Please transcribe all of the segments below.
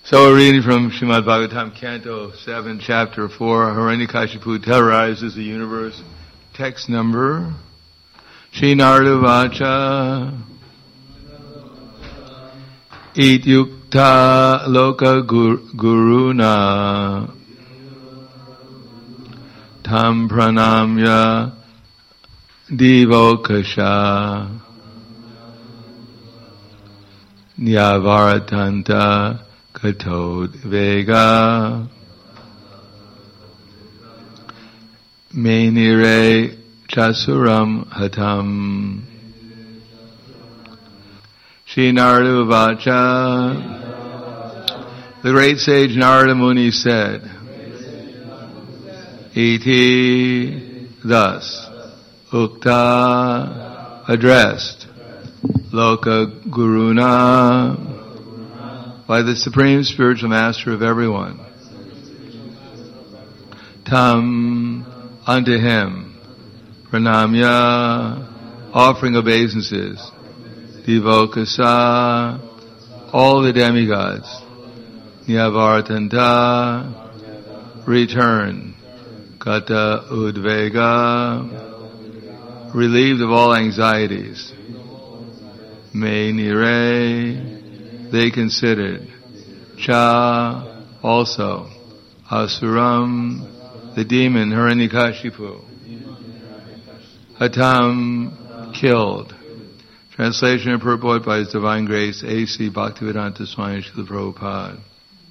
So we're reading from Srimad Bhagavatam, Canto 7, Chapter 4, Hiranyakashipu terrorizes the universe. Text number, Shri Narada Vacha, Ityukta Loka Guruna, Tam Pranamya Divokasha, Nyavaratanta Katod Vega Menire Chasuram Hatam. Shri Narada Vacha, the great sage Narada Muni said, Iti, thus, Ukta, addressed, Loka Guruna, by the Supreme Spiritual Master of everyone. Tam, unto him. Pranamya, offering obeisances. Divokasa, all the demigods. Nyavaratanta, return. Kata udvega, relieved of all anxieties. Me nire, they considered. Cha, also. Asuram, the demon Hiranyakashipu. Hatam, killed. Translation and purport by His Divine Grace, A.C. Bhaktivedanta Swami Srila Prabhupada.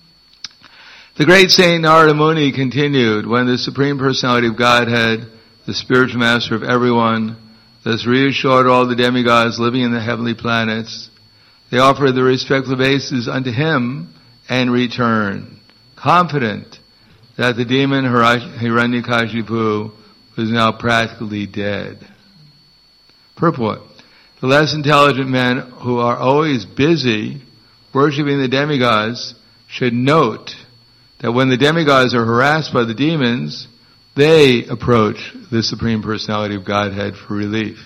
The great Saint Narada Muni continued, when the Supreme Personality of Godhead, the spiritual master of everyone, thus reassured all the demigods living in the heavenly planets, they offered their respectful obeisances unto him and returned, confident that the demon Hiranyakashipu was now practically dead. Purport. The less intelligent men who are always busy worshipping the demigods should note that when the demigods are harassed by the demons, they approach the Supreme Personality of Godhead for relief.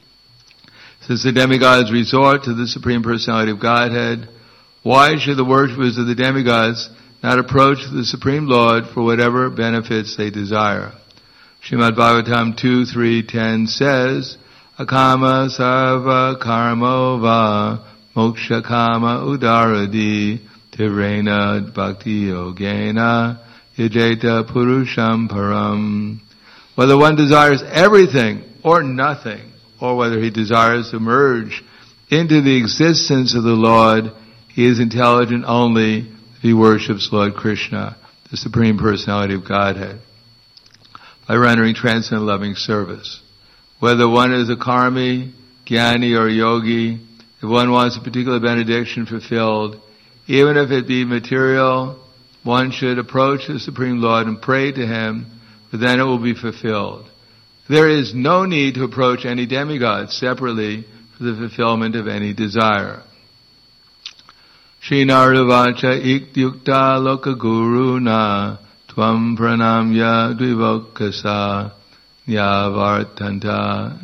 Since the demigods resort to the Supreme Personality of Godhead, why should the worshippers of the demigods not approach the Supreme Lord for whatever benefits they desire? Srimad Bhagavatam 2.3.10 says, Akama sarva karmo va moksha kama udaradi tivrena bhakti yogena yajeta purusham param. Whether one desires everything or nothing, or whether he desires to merge into the existence of the Lord, he is intelligent only if he worships Lord Krishna, the Supreme Personality of Godhead, by rendering transcendent loving service. Whether one is a karmi, jnani, or yogi, if one wants a particular benediction fulfilled, even if it be material, one should approach the Supreme Lord and pray to Him, for then it will be fulfilled. There is no need to approach any demigod separately for the fulfillment of any desire. Shri Narada Vacha Ityukta Loka Guruna Tvam Pranamya Dvivokasa Nyavartanta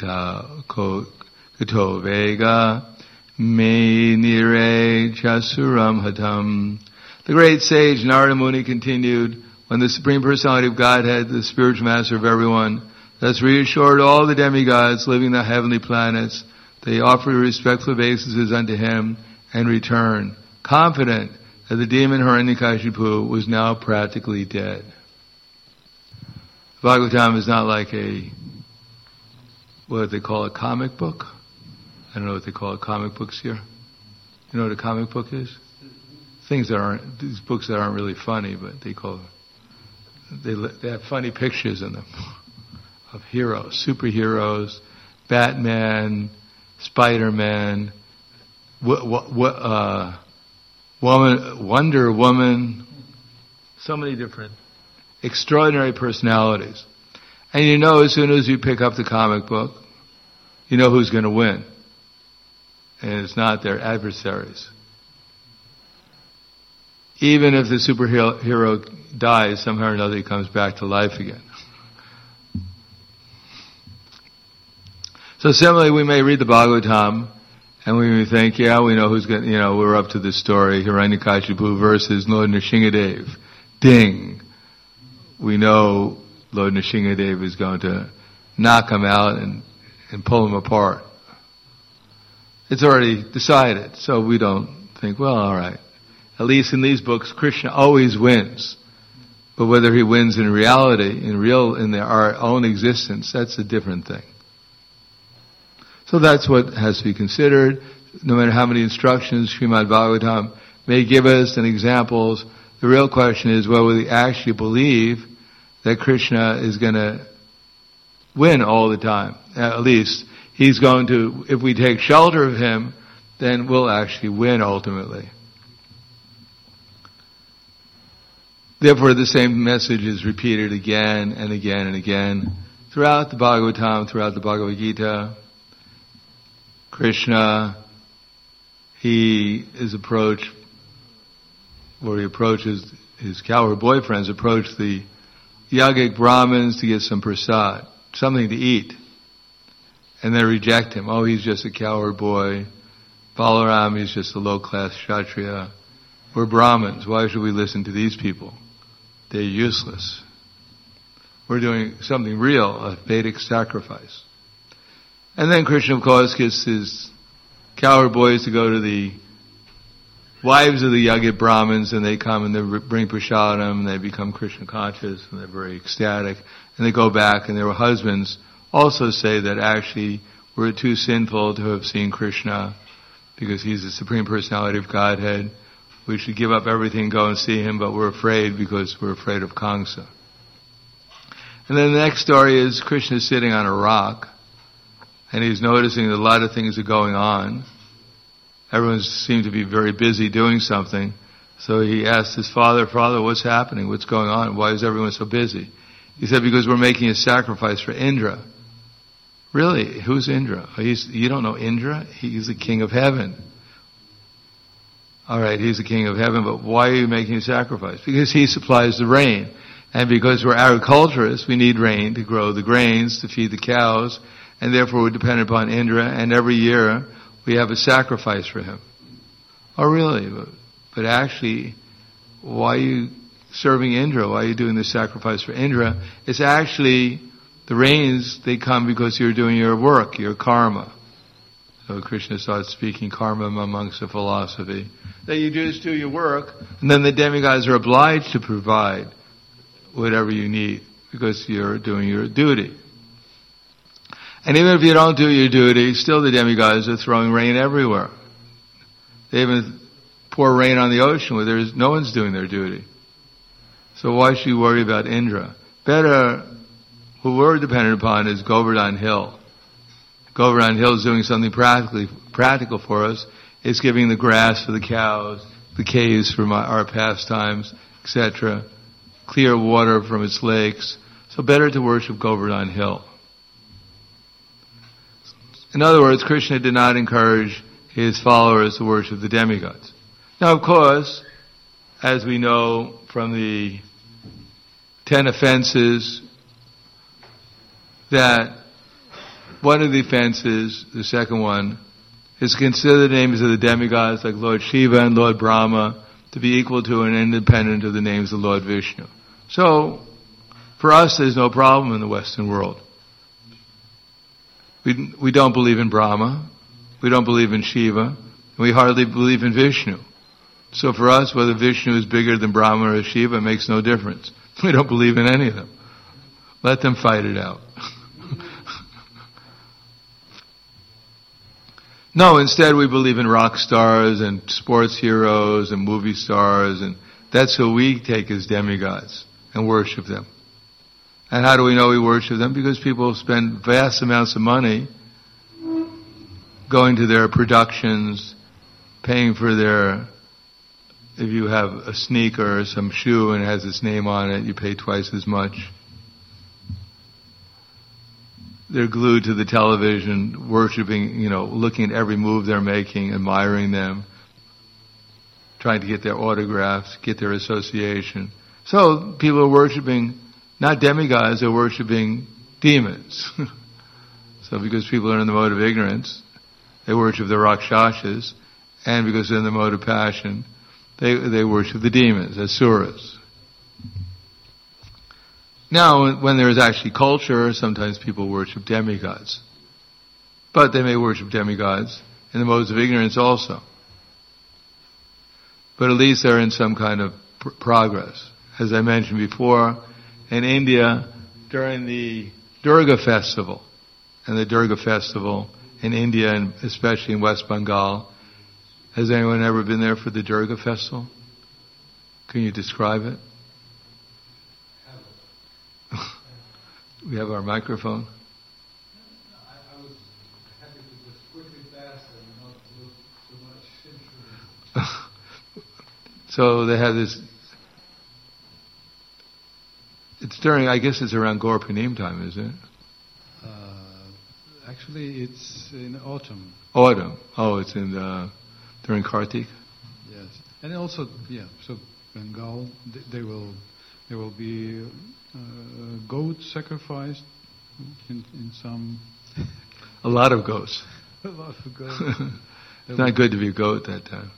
Kato Vega Me Nire Chasuram Hatam. The great sage Narada Muni continued, when the Supreme Personality of Godhead, the spiritual master of everyone, thus reassured all the demigods living in the heavenly planets, they offered respectful obeisances unto him and returned, confident that the demon Hiranyakashipu was now practically dead. Bhagavatam is not like what they call a comic book. I don't know what they call comic books here. You know what a comic book is? These books that aren't really funny, but they have funny pictures in them of heroes, superheroes, Batman, Spider-Man, Wonder Woman, so many different extraordinary personalities. And you know, as soon as you pick up the comic book, you know who's going to win. And it's not their adversaries. Even if the superhero dies, somehow or another he comes back to life again. So similarly, we may read the Bhagavatam And we think, yeah, we know who's going, we're up to this story, Hiranyakashipu versus Lord Nrsingadev. Ding! We know Lord Nrsingadev is going to knock him out and pull him apart. It's already decided, so we don't think, well, alright. At least in these books, Krishna always wins. But whether he wins in reality, in our own existence, that's a different thing. So that's what has to be considered. No matter how many instructions Srimad Bhagavatam may give us and examples, the real question is whether we actually believe that Krishna is going to win all the time. At least, he's going to, if we take shelter of him, then we'll actually win ultimately. Therefore, the same message is repeated again and again and again throughout the Bhagavatam, throughout the Bhagavad Gita. Krishna, he approaches his cowherd boyfriends, approach the yogic Brahmins to get some prasad, something to eat. And they reject him. Oh, he's just a cowherd boy. Balaram, he's just a low-class Kshatriya. We're Brahmins. Why should we listen to these people? They're useless. We're doing something real, a Vedic sacrifice. And then Krishna, of course, gets his cowherd boys to go to the wives of the Yagit Brahmins, and they come and they bring prasadam, and they become Krishna conscious, and they're very ecstatic. And they go back, and their husbands also say that actually we're too sinful to have seen Krishna, because he's the Supreme Personality of Godhead. We should give up everything, go and see him, but we're afraid because we're afraid of Kamsa. And then the next story is Krishna sitting on a rock, and he's noticing that a lot of things are going on. Everyone seems to be very busy doing something. So he asked his father, "Father, what's happening? What's going on? Why is everyone so busy?" He said, "Because we're making a sacrifice for Indra." "Really? Who's Indra?" "You don't know Indra? He's the king of heaven." "Alright, he's the king of heaven, but why are you making a sacrifice?" "Because he supplies the rain. And because we're agriculturists, we need rain to grow the grains, to feed the cows, and therefore we're dependent upon Indra, and every year we have a sacrifice for him." "Oh, really? But actually, why are you serving Indra? Why are you doing the sacrifice for Indra?" It's actually, the rains, they come because you're doing your work, your karma. So Krishna starts speaking karma amongst the philosophy. That you just do your work, and then the demigods are obliged to provide whatever you need, because you're doing your duty. And even if you don't do your duty, still the demigods are throwing rain everywhere. They even pour rain on the ocean where no one's doing their duty. So why should you worry about Indra? Better, who we're dependent upon is Govardhan Hill. Govardhan Hill is doing something practical for us. It's giving the grass for the cows, the caves for our pastimes, etc., clear water from its lakes. So better to worship Govardhan Hill. In other words, Krishna did not encourage his followers to worship the demigods. Now, of course, as we know from the 10 offenses, that one of the offenses, the second one, is to consider the names of the demigods like Lord Shiva and Lord Brahma to be equal to and independent of the names of Lord Vishnu. So, for us, there's no problem in the Western world. We don't believe in Brahma, we don't believe in Shiva, and we hardly believe in Vishnu. So for us, whether Vishnu is bigger than Brahma or Shiva, it makes no difference. We don't believe in any of them. Let them fight it out. No, instead we believe in rock stars and sports heroes and movie stars, and that's who we take as demigods and worship them. And how do we know we worship them? Because people spend vast amounts of money going to their productions, paying for if you have a sneaker or some shoe and it has its name on it, you pay twice as much. They're glued to the television, worshiping, looking at every move they're making, admiring them, trying to get their autographs, get their association. So people are worshiping not demigods, they're worshiping demons. So because people are in the mode of ignorance, they worship the Rakshasas, and because they're in the mode of passion, they worship the demons, asuras. Now, when there is actually culture, sometimes people worship demigods. But they may worship demigods in the modes of ignorance also. But at least they're in some kind of progress. As I mentioned before, in India, during the Durga festival, and the Durga festival in India, and especially in West Bengal, has anyone ever been there for the Durga festival? Can you describe it? We have our microphone. I was happy to just quickly pass and not look too much. So they have this. It's during, I guess it's around Gaur Punim time, is it? Actually, it's in autumn. Autumn. Oh, it's in during Kartik. Yes, and also, so Bengal, there will be goat sacrificed in some. A lot of goats. A lot of goats. It's not good to be a goat that time.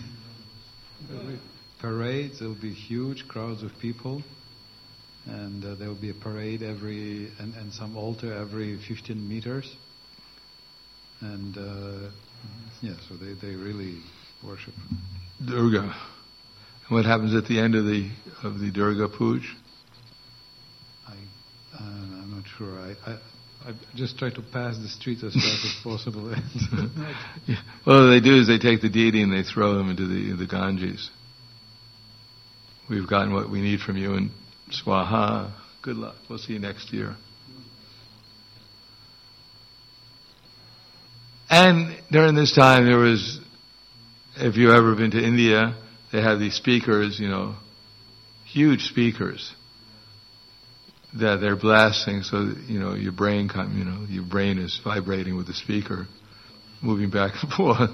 Parades. There will be huge crowds of people. And there will be a parade and some altar every 15 meters. And so they really worship Durga. And what happens at the end of the Durga Puja? I'm not sure. I just try to pass the street as fast as possible. Yeah. Well, what they do is they take the deity and they throw them into the Ganges. We've gotten what we need from you, and Swaha. Good luck. We'll see you next year. And during this time, there was, if you've ever been to India, they have these speakers, huge speakers that they're blasting, so your brain your brain is vibrating with the speaker, moving back and forth.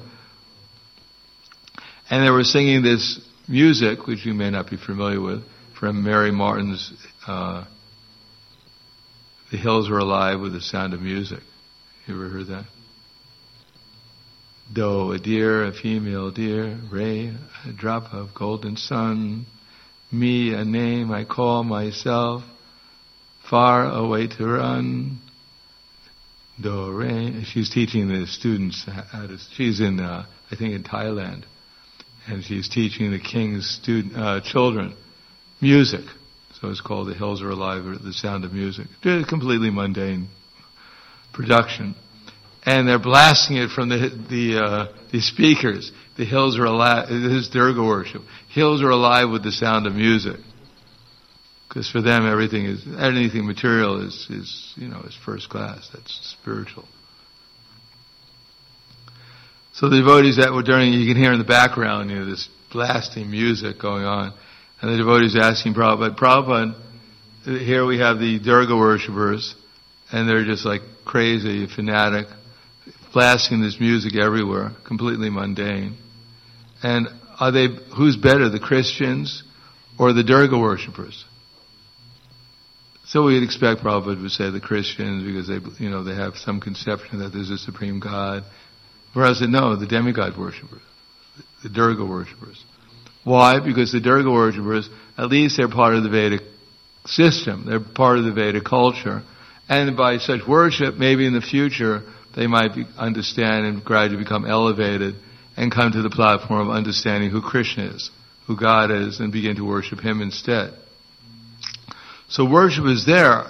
And they were singing this music, which you may not be familiar with, from Mary Martin's The Hills Are Alive with the Sound of Music. You ever heard that? Doe, a deer, a female deer, Ray, a drop of golden sun, me, a name I call myself, far away to run. Do, Ray. She's teaching the students how to, she's in, I think in Thailand, and she's teaching the king's children music. So it's called The Hills Are Alive, or The Sound of Music. It's a completely mundane production. And they're blasting it from the speakers. The hills are alive. This is Durga worship. Hills are alive with the sound of music. Because for them, anything material is first class. That's spiritual. So the devotees that were you can hear in the background, this blasting music going on. And the devotees asking Prabhupada, here we have the Durga worshippers, and they're just like crazy, fanatic, blasting this music everywhere, completely mundane. And who's better, the Christians or the Durga worshippers? So we'd expect Prabhupada would say the Christians, because they have some conception that there's a supreme God. Whereas no, the demigod worshippers, the Durga worshippers. Why? Because the Durga worshippers, at least they're part of the Vedic system. They're part of the Vedic culture. And by such worship, maybe in the future, they might understand and gradually become elevated and come to the platform of understanding who Krishna is, who God is, and begin to worship Him instead. So worship is there.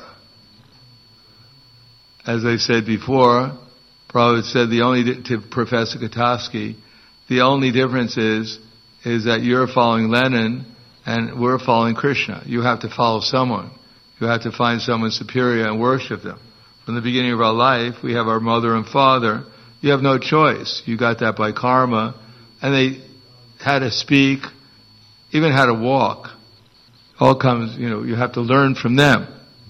As I said before, Prabhupada said to Professor Katowski, the only difference is that you're following Lenin and we're following Krishna. You have to follow someone. You have to find someone superior and worship them. From the beginning of our life, we have our mother and father. You have no choice. You got that by karma. And they had to speak, even how to walk. All comes, you have to learn from them.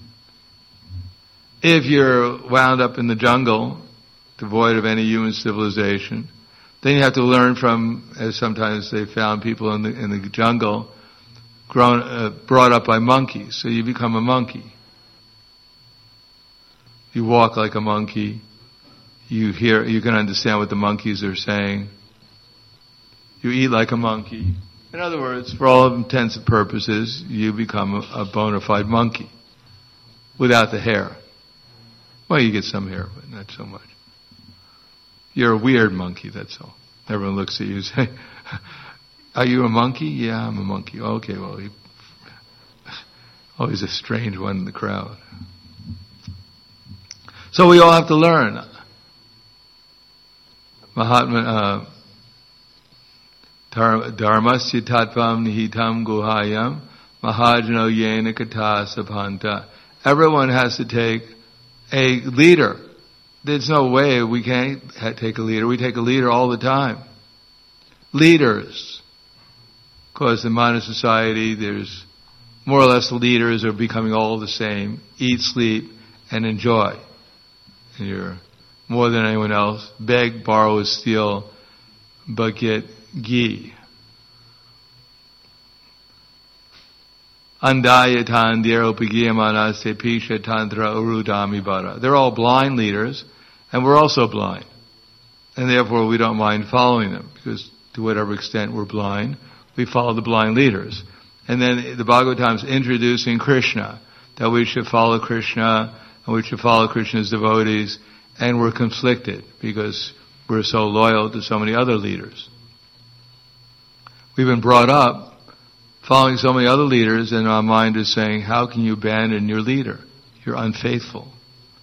If you're wound up in the jungle, devoid of any human civilization, then you have to learn from, as sometimes they found people in the jungle, brought up by monkeys. So you become a monkey. You walk like a monkey. you can understand what the monkeys are saying. You eat like a monkey. In other words, for all intents and purposes, you become a bona fide monkey without the hair. Well, you get some hair, but not so much. You're a weird monkey, that's all. Everyone looks at you and say, are you a monkey? Yeah, I'm a monkey. Okay, well, always a strange one in the crowd. So we all have to learn. Mahatma, Dharmasya tattvam nihitam guhayam mahajano yena kata sapanta. Everyone has to take a leader. There's no way we can't take a leader. We take a leader all the time. Leaders. Because in modern society, there's more or less the leaders are becoming all the same. Eat, sleep, and enjoy. And you're more than anyone else. Beg, borrow, steal, but get ghee. Andayatan dheropagiyamanaste pisha tantra urudami bara. They're all blind leaders, and we're also blind. And therefore we don't mind following them, because to whatever extent we're blind, we follow the blind leaders. And then the Bhagavatam's introducing Krishna, that we should follow Krishna, and we should follow Krishna's devotees, and we're conflicted, because we're so loyal to so many other leaders. We've been brought up following so many other leaders, and our mind is saying, how can you abandon your leader? You're unfaithful.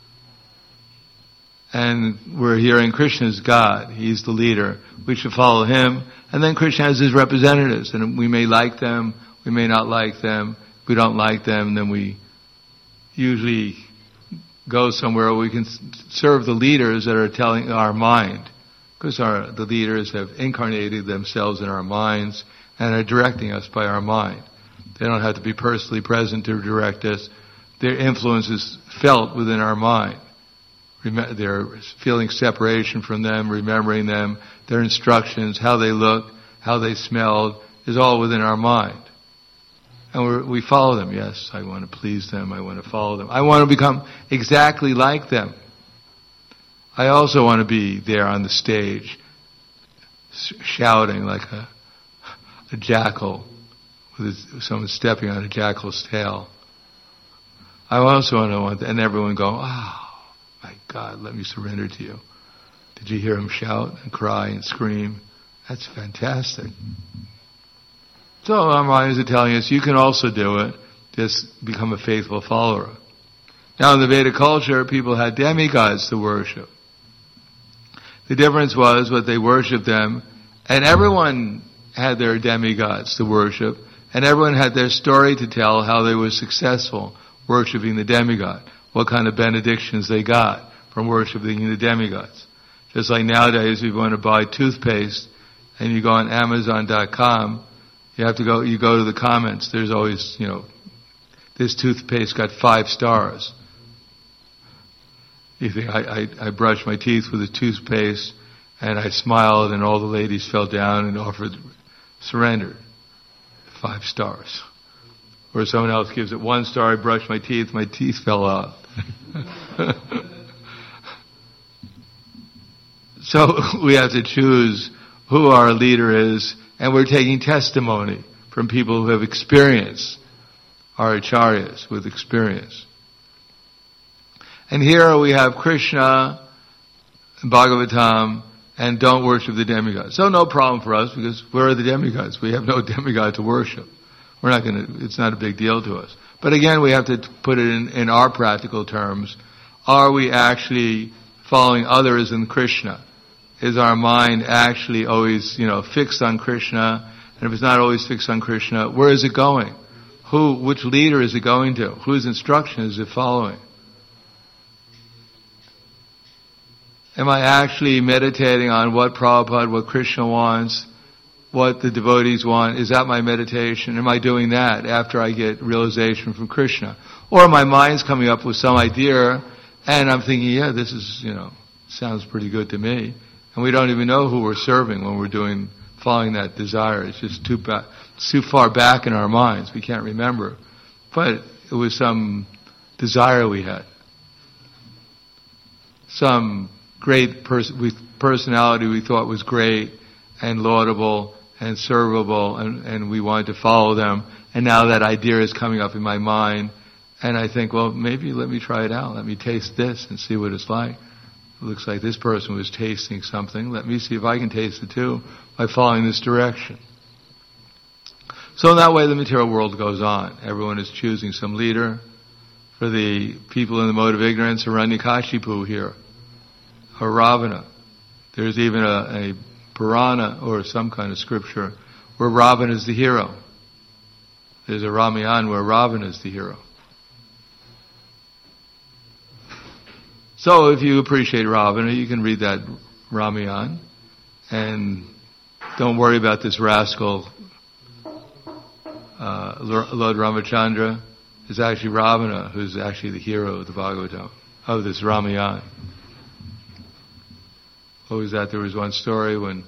And we're hearing Krishna's God. He's the leader. We should follow him. And then Krishna has his representatives, and we may like them, we may not like them. If we don't like them, then we usually go somewhere where we can serve the leaders that are telling our mind. Because the leaders have incarnated themselves in our minds and are directing us by our mind. They don't have to be personally present to direct us. Their influence is felt within our mind. They're feeling separation from them, remembering them, their instructions, how they looked, how they smelled, is all within our mind. And we follow them. Yes, I want to please them. I want to follow them. I want to become exactly like them. I also want to be there on the stage, shouting like a jackal, with someone stepping on a jackal's tail. I also want and everyone go, oh, my God, let me surrender to you. Did you hear him shout and cry and scream? That's fantastic. So our minds are telling us, you can also do it. Just become a faithful follower. Now in the Vedic culture, people had demigods to worship. The difference was what they worshipped them, and everyone had their demigods to worship, and everyone had their story to tell how they were successful worshiping the demigod, what kind of benedictions they got from worshiping the demigods. Just like nowadays, if you want to buy toothpaste and you go on Amazon.com, you go to the comments, there's always, this toothpaste got 5 stars. You think, I brushed my teeth with a toothpaste and I smiled and all the ladies fell down and surrendered. 5 stars. Or someone else gives it 1 star, I brushed my teeth fell out. So we have to choose who our leader is, and we're taking testimony from people who have experience, our acharyas with experience. And here we have Krishna, Bhagavatam, and don't worship the demigods. So no problem for us, because where are the demigods? We have no demigod to worship. It's not a big deal to us. But again, we have to put it in our practical terms. Are we actually following others in Krishna? Is our mind actually always, fixed on Krishna? And if it's not always fixed on Krishna, where is it going? Which leader is it going to? Whose instruction is it following? Am I actually meditating on what Prabhupada, what Krishna wants, what the devotees want? Is that my meditation? Am I doing that after I get realization from Krishna? Or my mind's coming up with some idea and I'm thinking, yeah, this is, sounds pretty good to me. And we don't even know who we're serving when we're following that desire. It's just too far back in our minds. We can't remember. But it was some desire we had. Some personality we thought was great and laudable and servable, and we wanted to follow them. And now that idea is coming up in my mind, and I think, well, maybe let me try it out. Let me taste this and see what it's like. It looks like this person was tasting something. Let me see if I can taste it too by following this direction. So in that way the material world goes on. Everyone is choosing some leader. For the people in the mode of ignorance, Hiranyakashipu here, or Ravana. There's even a Purana or some kind of scripture where Ravana is the hero. There's a Ramayana where Ravana is the hero. So if you appreciate Ravana, you can read that Ramayana and don't worry about this rascal Lord Ramachandra. It's actually Ravana who's actually the hero of the Bhagavatam, of this Ramayana. What was that? There was one story when,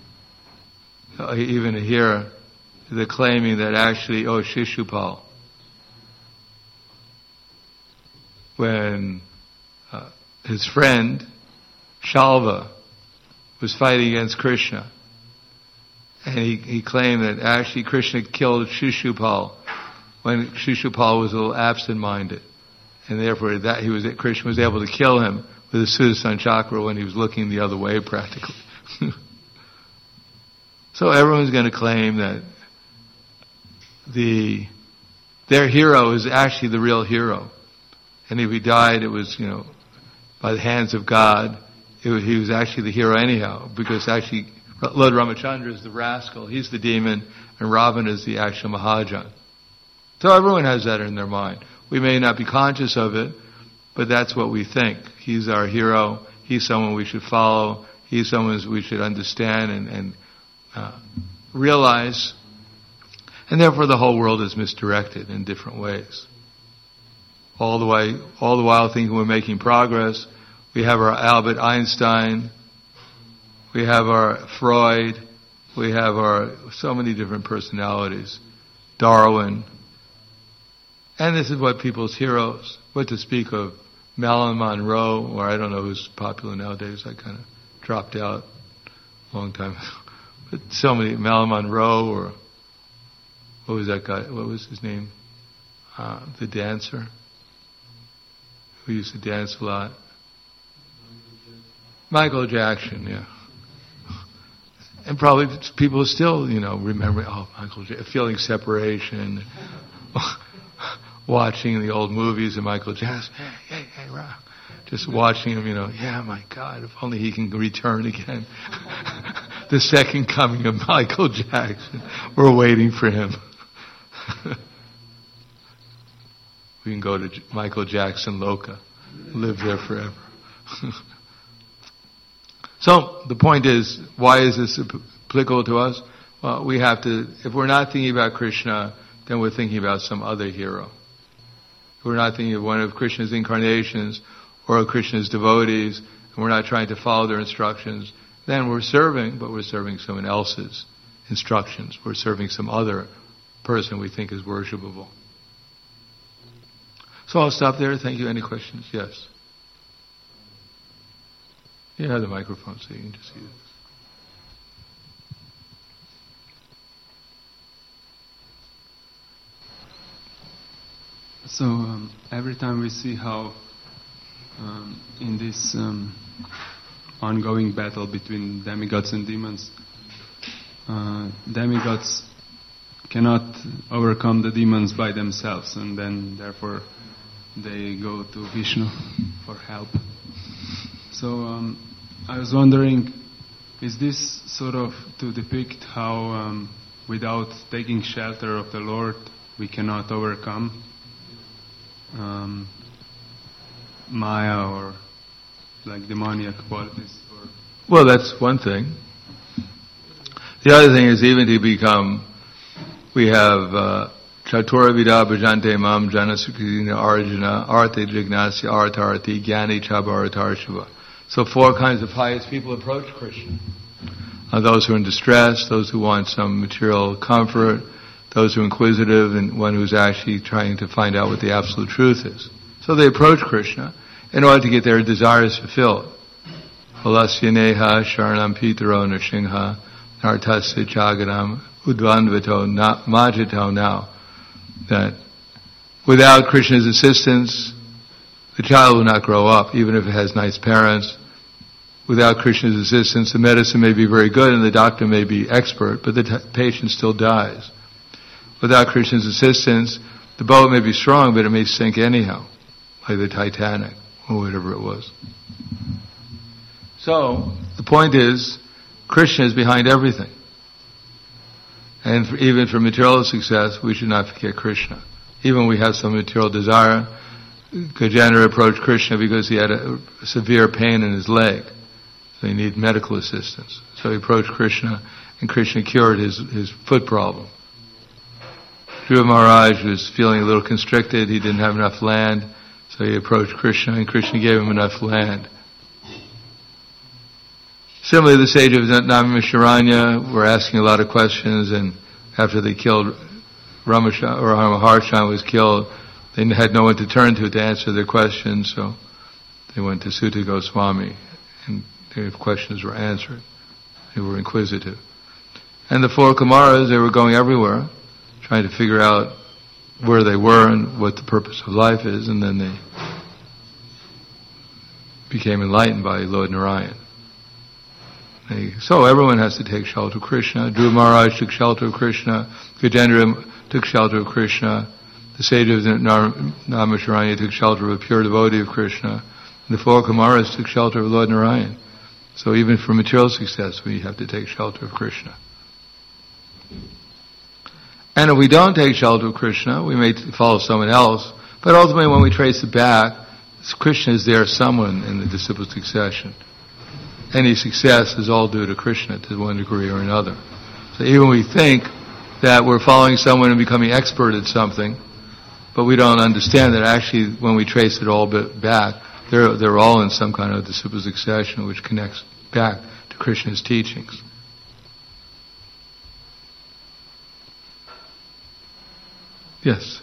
even here, they're claiming that actually, Shishupal, when his friend, Shalva, was fighting against Krishna, and he claimed that actually Krishna killed Shishupal when Shishupal was a little absent-minded, and therefore Krishna was able to kill him with a Sudarsana chakra when he was looking the other way, practically. So everyone's going to claim that their hero is actually the real hero, and if he died, it was by the hands of God. He was actually the hero anyhow, because actually Lord Ramachandra is the rascal, he's the demon, and Ravana is the actual Mahajan. So everyone has that in their mind. We may not be conscious of it, but that's what we think. He's our hero. He's someone we should follow. He's someone we should understand and realize. And therefore the whole world is misdirected in different ways. All the while thinking we're making progress. We have our Albert Einstein. We have our Freud. We have so many different personalities. Darwin. And this is what people's heroes, what to speak of Marilyn Monroe, or I don't know who's popular nowadays, I kind of dropped out a long time ago. But so many, Marilyn Monroe, or what was that guy, what was his name? The dancer, who used to dance a lot. Michael Jackson, yeah. And probably people still, remember, Michael Jackson, feeling separation. Watching the old movies of Michael Jackson, hey, rock. Just watching him, yeah, my God, if only he can return again. The second coming of Michael Jackson. We're waiting for him. We can go to Michael Jackson Loka, live there forever. So, the point is, why is this applicable to us? Well, we have to, if we're not thinking about Krishna, then we're thinking about some other hero. If we're not thinking of one of Krishna's incarnations or of Krishna's devotees, and we're not trying to follow their instructions, then we're serving, but we're serving someone else's instructions. We're serving some other person we think is worshipable. So I'll stop there. Thank you. Any questions? Yes. You have the microphone so you can just see this. So every time we see how in this ongoing battle between demigods and demons, demigods cannot overcome the demons by themselves, and then therefore they go to Vishnu for help. So I was wondering, is this sort of to depict how without taking shelter of the Lord we cannot overcome Maya or like demoniac qualities? Well, that's one thing. The other thing is even to become, we have Chatura Vida Bhajante Mam Janasukina Arjuna Arte Jignasya Artarati Gyani Chabaratarshava. So 4 kinds of pious people approach Krishna. Those who are in distress, those who want some material comfort, those who are inquisitive, and one who's actually trying to find out what the absolute truth is. So they approach Krishna in order to get their desires fulfilled. Valasyaneha Sharanam Pitaro Nrsimha Nartasya Chagadam Udvanvito Majito now. That without Krishna's assistance, the child will not grow up, even if it has nice parents. Without Krishna's assistance, the medicine may be very good and the doctor may be expert, but the patient still dies. Without Krishna's assistance, the boat may be strong, but it may sink anyhow, like the Titanic, or whatever it was. So, the point is, Krishna is behind everything. And even for material success, we should not forget Krishna. Even when we have some material desire, Gajendra approached Krishna because he had a severe pain in his leg. So he needed medical assistance. So he approached Krishna, and Krishna cured his foot problem. Dhruva Maharaj was feeling a little constricted. He didn't have enough land. So he approached Krishna, and Krishna gave him enough land. Similarly, the sage of Naimisharanya were asking a lot of questions, and after they killed Maharshan was killed, they had no one to turn to answer their questions, so they went to Sutta Goswami, and their questions were answered. They were inquisitive. And the 4 Kumaras, they were going everywhere, trying to figure out where they were and what the purpose of life is, and then they became enlightened by Lord Narayan. So everyone has to take shelter of Krishna. Dhruva Maharaj took shelter of Krishna. Gajendra took shelter of Krishna. The sages of Naimisharanya took shelter of a pure devotee of Krishna. And the 4 Kumaras took shelter of Lord Narayan. So even for material success, we have to take shelter of Krishna. And if we don't take shelter of Krishna, we may follow someone else. But ultimately, when we trace it back, Krishna is there someone in the disciple succession. Any success is all due to Krishna to one degree or another. So even we think that we're following someone and becoming expert at something, but we don't understand that actually when we trace it all back, they're all in some kind of disciple succession which connects back to Krishna's teachings. Yes.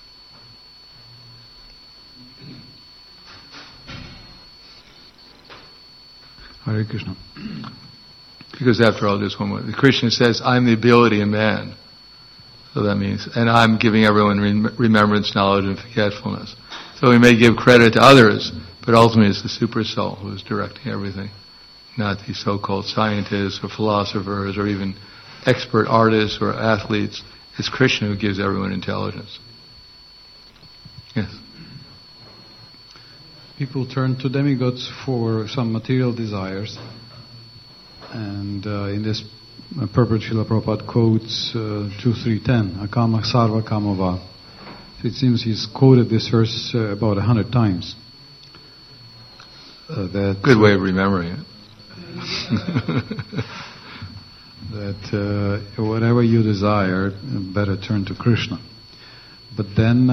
Hare Krishna. Because after all, this one, Krishna says, I'm the ability in man. So that means, and I'm giving everyone remembrance, knowledge, and forgetfulness. So we may give credit to others, but ultimately it's the super soul who is directing everything. Not these so-called scientists or philosophers or even expert artists or athletes. It's Krishna who gives everyone intelligence. Yes. People turn to demigods for some material desires, and in this purport Srila Prabhupada quotes 2.3.10, Akama Sarva Kamava. So it seems he's quoted this verse about 100 times. Good way of remembering it. That whatever you desire, better turn to Krishna. But then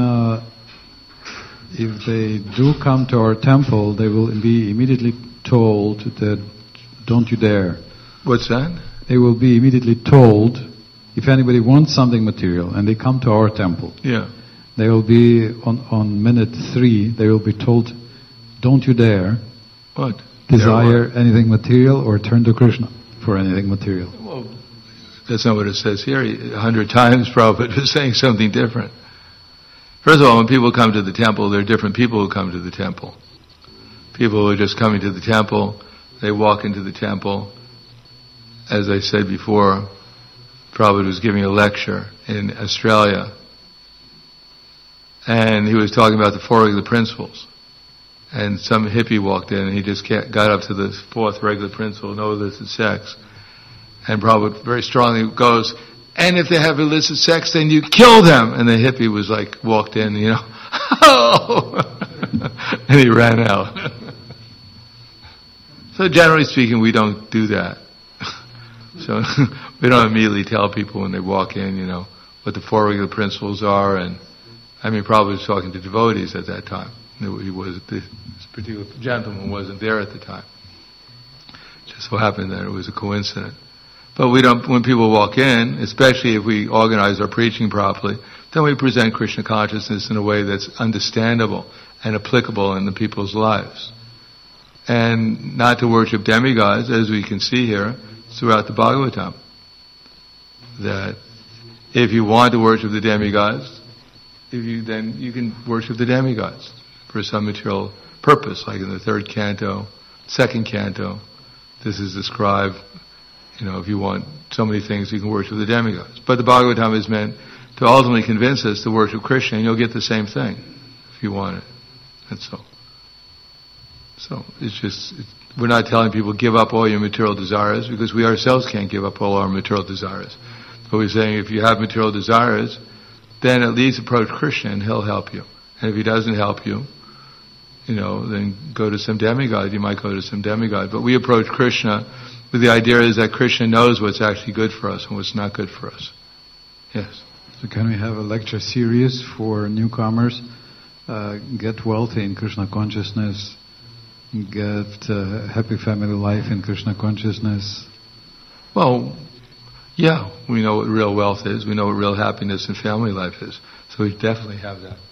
if they do come to our temple, they will be immediately told that, don't you dare. What's that? They will be immediately told, if anybody wants something material and they come to our temple, they will be, on minute 3, they will be told, don't you dare desire anything material or turn to Krishna for anything material. Well, that's not what it says here. 100 times Prabhupada is saying something different. First of all, when people come to the temple, there are different people who come to the temple. People who are just coming to the temple, they walk into the temple. As I said before, Prabhupada was giving a lecture in Australia, and he was talking about the 4 regular principles. And some hippie walked in, and he just got up to the 4th regular principle, no illicit sex. And Prabhupada very strongly goes, and if they have illicit sex, then you kill them. And the hippie was like, walked in, and he ran out. So generally speaking, we don't do that. So we don't immediately tell people when they walk in, what the 4 regular principles are. And Prabhupada was talking to devotees at that time. This particular gentleman wasn't there at the time. Just so happened that it was a coincidence. But we don't, when people walk in, especially if we organize our preaching properly, then we present Krishna consciousness in a way that's understandable and applicable in the people's lives. and not to worship demigods, as we can see here throughout the Bhagavatam. That if you want to worship the demigods, then you can worship the demigods for some material purpose, like in the third canto, second canto. This is described, if you want so many things, you can worship the demigods. But the Bhagavatam is meant to ultimately convince us to worship Krishna, and you'll get the same thing if you want it. That's all. So we're not telling people give up all your material desires, because we ourselves can't give up all our material desires. But we're saying if you have material desires, then at least approach Krishna and he'll help you. And if he doesn't help you, then go to some demigod. You might go to some demigod. But we approach Krishna with the idea is that Krishna knows what's actually good for us and what's not good for us. Yes. So can we have a lecture series for newcomers? Get wealthy in Krishna consciousness, get happy family life in Krishna consciousness. Well, yeah, we know what real wealth is. We know what real happiness and family life is. So we definitely have that.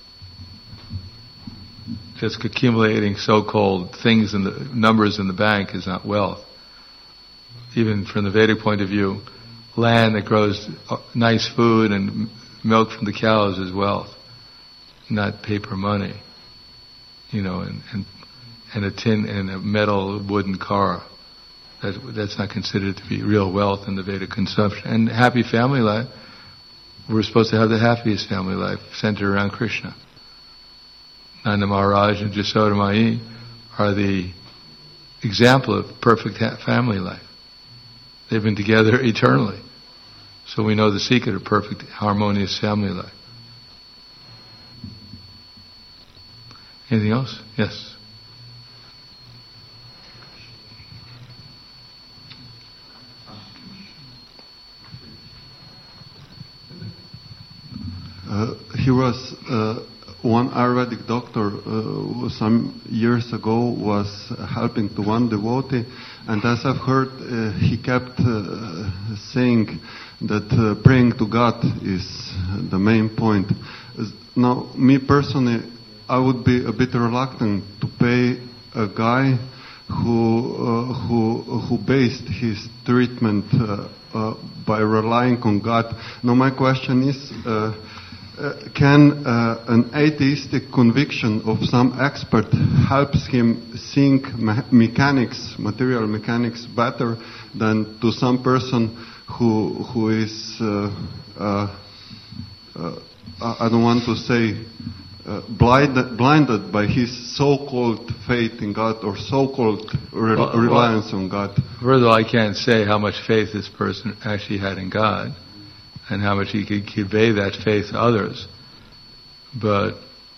Just accumulating so-called things and the numbers in the bank is not wealth. Even from the Vedic point of view, land that grows nice food and milk from the cows is wealth, not paper money. And a tin and a metal wooden car. That's not considered to be real wealth in the Vedic consumption. And happy family life, we're supposed to have the happiest family life centered around Krishna. Nanda Maharaj and Jasoda Mai are the example of perfect family life. They've been together eternally. So we know the secret of perfect, harmonious family life. Anything else? Yes. He was one Ayurvedic doctor some years ago was helping to one devotee, and as I've heard, he kept saying that praying to God is the main point. Now, me personally, I would be a bit reluctant to pay a guy who based his treatment by relying on God. Now, my question is, can an atheistic conviction of some expert helps him think material mechanics, better than to some person who is, I don't want to say, blinded by his so-called faith in God or so-called reliance on God? First of all, I can't say how much faith this person actually had in God and how much he could convey that faith to others. But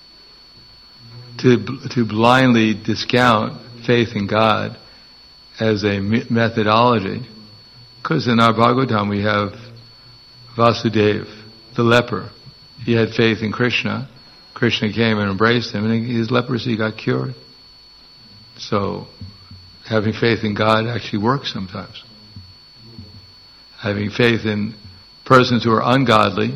to blindly discount faith in God as a methodology, because in our Bhagavatam we have Vasudeva, the leper. He had faith in Krishna. Krishna came and embraced him, and his leprosy got cured. So, having faith in God actually works sometimes. Having faith in persons who are ungodly,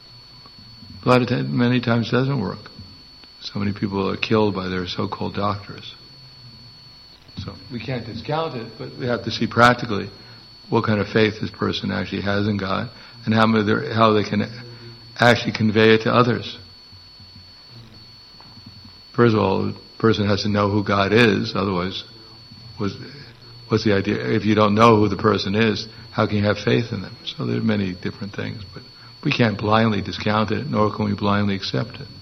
many times doesn't work. So many people are killed by their so-called doctors. So we can't discount it, but we have to see practically what kind of faith this person actually has in God, and how they can actually convey it to others. First of all, the person has to know who God is, otherwise, what's the idea? If you don't know who the person is, how can you have faith in them? So there are many different things, but we can't blindly discount it, nor can we blindly accept it.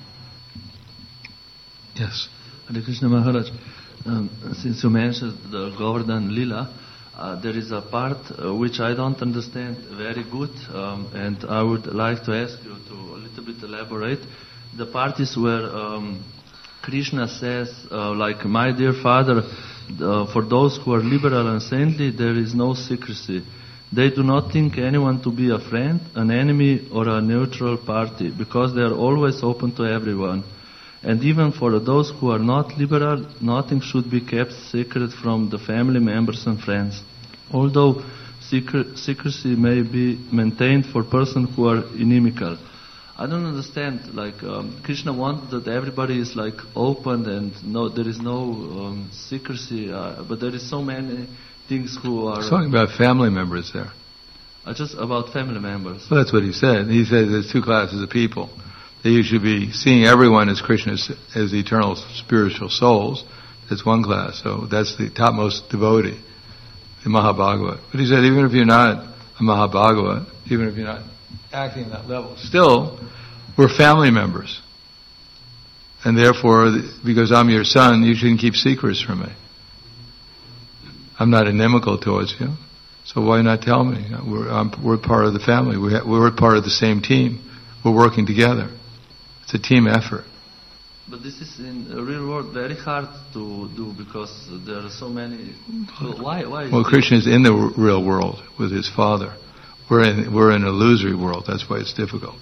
Yes? Hare Krishna Maharaj, since you mentioned the Govardhan Lila, there is a part which I don't understand very good, and I would like to ask you to a little bit elaborate. The part is where Krishna says, like, my dear father, for those who are liberal and saintly, there is no secrecy. They do not think anyone to be a friend, an enemy, or a neutral party, because they are always open to everyone. And even for those who are not liberal, nothing should be kept secret from the family members and friends. Although secrecy may be maintained for persons who are inimical. I don't understand. Like Krishna wanted that everybody is like open and there is no secrecy. But there is so many things who are. He's talking about family members there. Just about family members. Well, that's what he said. He said there's two classes of people. That you should be seeing everyone as Krishna as eternal spiritual souls. That's one class. So that's the topmost devotee, the Mahabhagavat. But he said even if you're not a Mahabhagavat, even if you're not acting at that level, still, we're family members. And therefore, because I'm your son, you shouldn't keep secrets from me. I'm not inimical towards you, so why not tell me? We're part of the family. We're part of the same team. We're working together. It's a team effort. But this is in the real world very hard to do because there are so many. So why? Well, Krishna is in the real world with his father. We're in an illusory world. That's why it's difficult.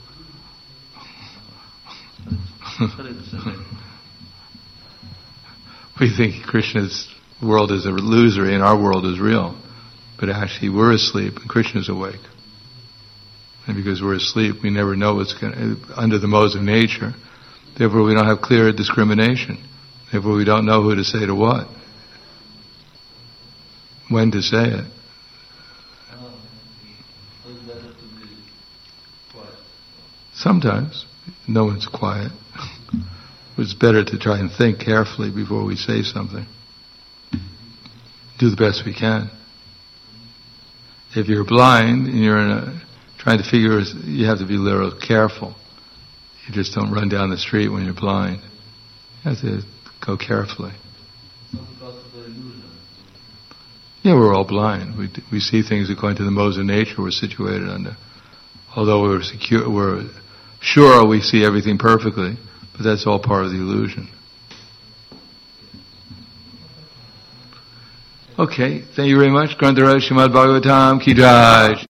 We think Krishna's world is illusory and our world is real, but actually we're asleep and Krishna's awake. And because we're asleep, we never know what's under the modes of nature. Therefore, we don't have clear discrimination. Therefore, we don't know who to say to what, when to say it. Sometimes, no one's quiet. It's better to try and think carefully before we say something. Do the best we can. If you're blind and you're trying to figure, you have to be a little careful. You just don't run down the street when you're blind. You have to go carefully. Yeah, we're all blind. We see things according to the modes of nature we're situated under. Although we're sure we see everything perfectly, but that's all part of the illusion. Okay, thank you very much. Grantharaj Srimad Bhagavatam Ki Jai.